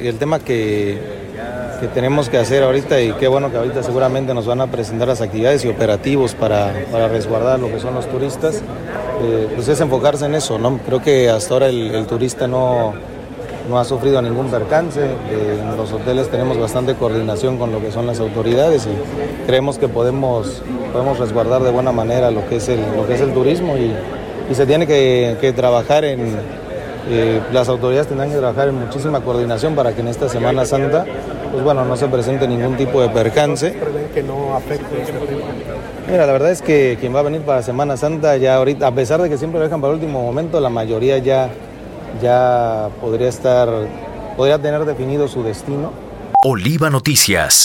el tema que tenemos que hacer ahorita, y qué bueno que ahorita seguramente nos van a presentar las actividades y operativos para resguardar lo que son los turistas, pues es enfocarse en eso, ¿no? Creo que hasta ahora el turista no ha sufrido ningún percance. En los hoteles tenemos bastante coordinación con lo que son las autoridades y creemos que podemos resguardar de buena manera lo que es el turismo y se tiene que trabajar las autoridades tendrán que trabajar en muchísima coordinación para que en esta Semana Santa pues bueno, no se presente ningún tipo de percance. ¿Prevén que no afecte este tema? Mira, la verdad es que quien va a venir para Semana Santa ya ahorita, a pesar de que siempre lo dejan para el último momento, la mayoría ya podría tener definido su destino. Oliva Noticias.